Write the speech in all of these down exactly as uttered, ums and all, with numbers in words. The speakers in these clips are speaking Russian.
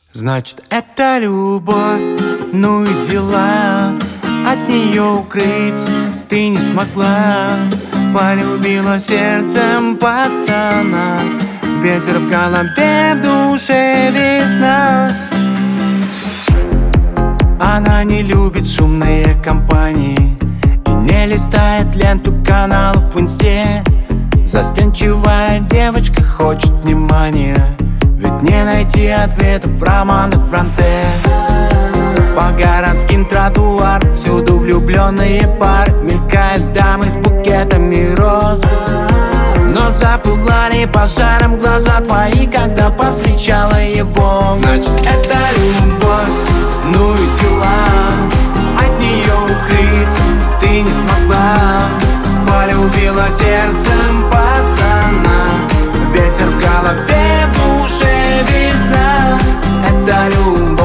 Значит, это любовь, ну и дела. От нее укрыться ты не смогла. Полюбила сердцем пацана. Ветер в голове, в душе весна. Она не любит шумные компании и не листает ленту каналов в инсте. Застенчивая девочка хочет внимания, ведь не найти ответов в романах Бронте. По городским тротуарам всюду влюбленные пары. Мелькают дамы с букетами роз, но запылали пожаром глаза твои, когда повстречала его. Значит, это любовь, ну и дела. От нее укрыться ты не смогла. Полюбила сердцем пацана. Ветер в голове, в душе весна. Это любовь.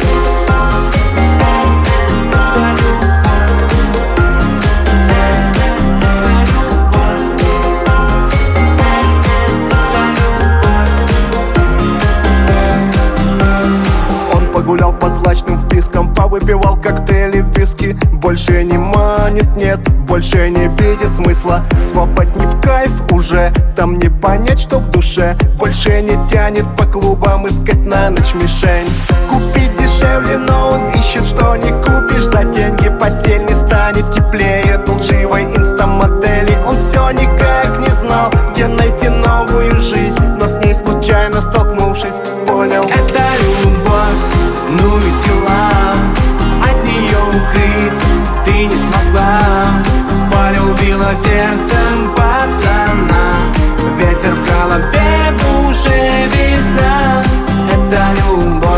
Гулял по злачным впискам, повыпивал коктейли, виски. Больше не манит, нет, больше не видит смысла. Свобод не в кайф уже, там не понять, что в душе. Больше не тянет по клубам искать на ночь мишень. Купить дешевле, но он ищет, что не купишь. За деньги постель не станет теплее от лживой инстамодели. Он все никак не знал, где найти новую жизнь, но с ней случайно столкнувшись, понял. Это любовь, ну и дела. От нее укрыться ты не смогла. Полюбила сердцем пацана. Ветер в голове, в душе весна. Это любовь.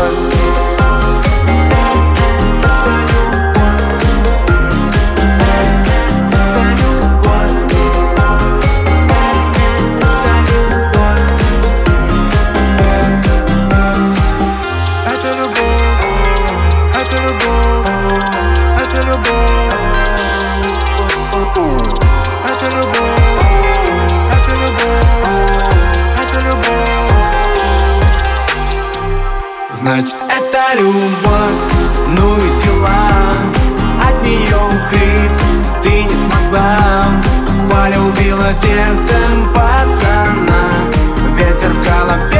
Значит, это любовь, ну и дела. От нее укрыться ты не смогла. Полюбила сердцем пацана. Ветер в голове.